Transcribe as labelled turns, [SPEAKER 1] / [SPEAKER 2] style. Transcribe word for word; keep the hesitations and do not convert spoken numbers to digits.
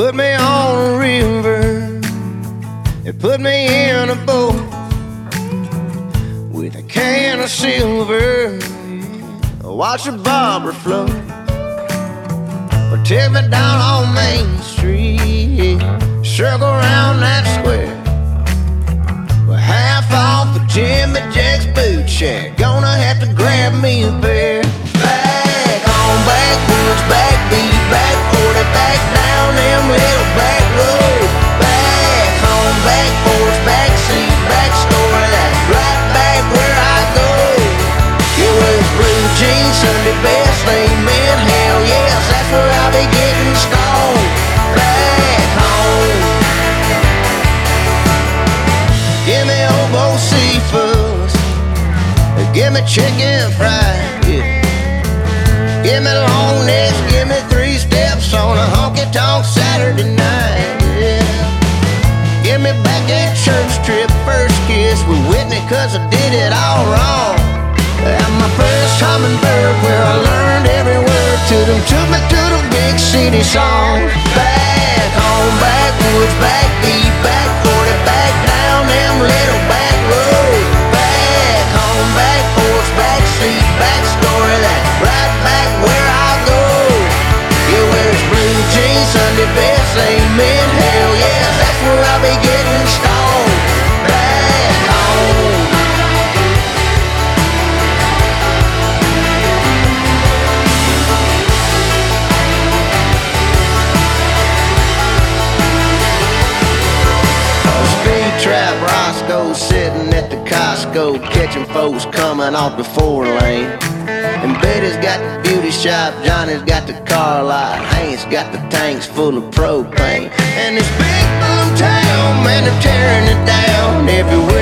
[SPEAKER 1] put me on a river, they put me in a boat with a can of silver. Watch the bobber float, or take me down on Main Street, circle around that square. We're half off of Jimmy Jack's boot shack, gonna have to grab me a beer. Back on backwoods, backbeat, back forty, back down them little back roads. Back home, back porch, back seat, back story, that's right back where I go. It was blue jeans, Sunday best, amen, hell yes, that's where I'll be getting stoned. Back home. Give me old seafoods, give me chicken fried, yeah. Give me long necks, give me three steps on a honky-tonk Saturday night, yeah. Give me back at church trip, first kiss with Whitney, cause I did it all wrong. And my first hummingbird, where I learned every word to them, took me to the big city song. Back home, backwoods, backbeat, back forty, back down them little back roads. Back home, back porch, back seat, back story, that's right back where I go. Yeah, wears blue jeans, Sunday best, amen, hell yes, that's where I'll be getting stoned. Back home. Trap Roscoe sitting at the Costco, catching folks coming off the four lane. And Betty's got the beauty shop, Johnny's got the car lot, Hank's got the tanks full of propane. And this big boom town, man, they're tearing it down everywhere.